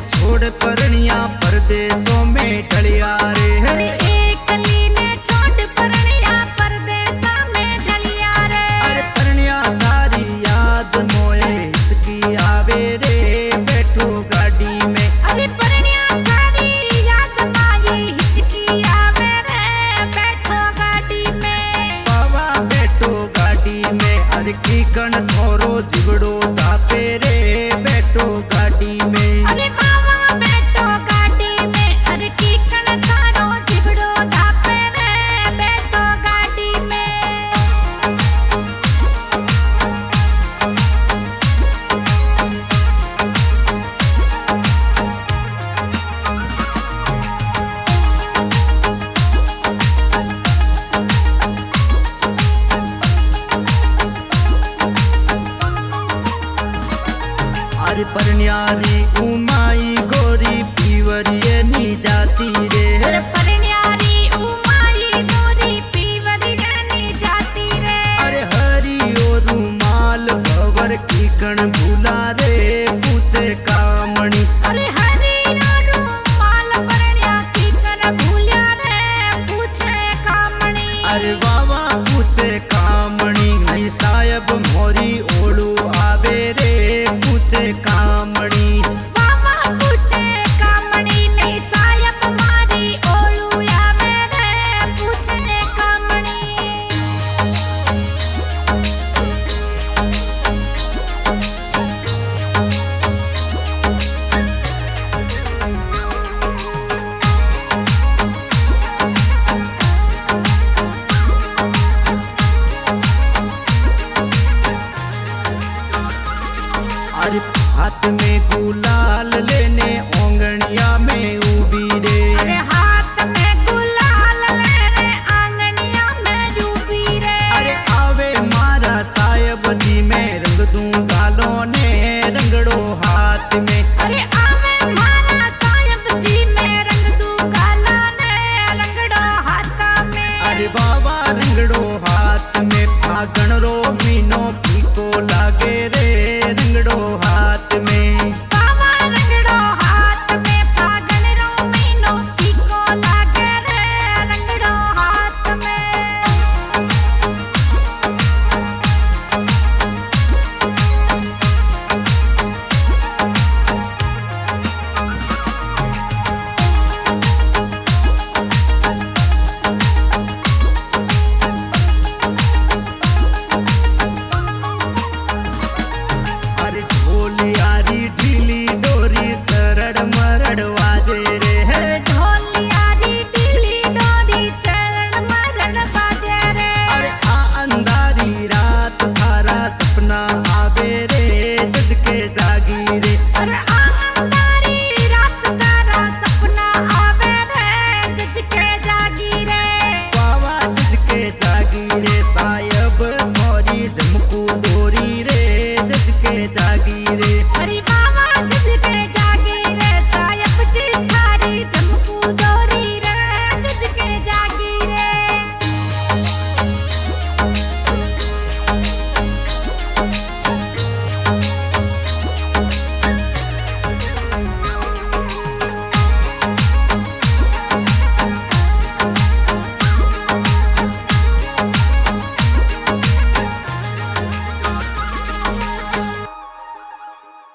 छोड़ परनिया परदेसों में ढलिया रे। अरे एक कली ने छोड़ परनिया परदेसा में ढलिया रे। अरे परनिया तारी याद मोए हिचकी आवे रे बैठो गाड़ी में। अरे परनिया तारी याद माई हिचकी आवे रे बैठो गाड़ी में। बाबा बैठो गाड़ी में। अरे की कण थोरो जिगड़ो धापे रे बैठो गाड़ी में। अरे बाबा बैठो गाड़ी में। अरे की कण थारो जिगड़ो धापे रे बैठो गाड़ी में। अरे परन्यारी उमाई गोरी पीवरिये नी जाती रे। अरे परन्यारी उमाई गोरी पीवरिये नी जाती रे। अरे हरी ओ रुमाल भवर की कण भूला रे पूछे कामणी। अरे हरी ओ रुमाल परन्या की कण भूल्या रे पूछे कामणी। अरे बाबा पूछे कामणी नहीं साहेब मोरी ओळू आवे रे पूछे कामणी। बाबा पूछे कामणी नहीं साहेब मारी ओळू आवे रे पूछे कामणी। अरे हाथ में गुलाल लेने ओंगनिया में उबी रे। अरे हाथ में गुलाल लेने आंगनिया में डूबी रे। अरे आवे मारा साहेब जी में रंग दूं गालों ने रंगड़ो हाथ में। अरे आवे मारा साहेब जी में रंग दूं गाला ने रंगड़ो हाथा में। अरे बाबा रंगड़ो हाथ में फागण रो मीनो फीको लागे रे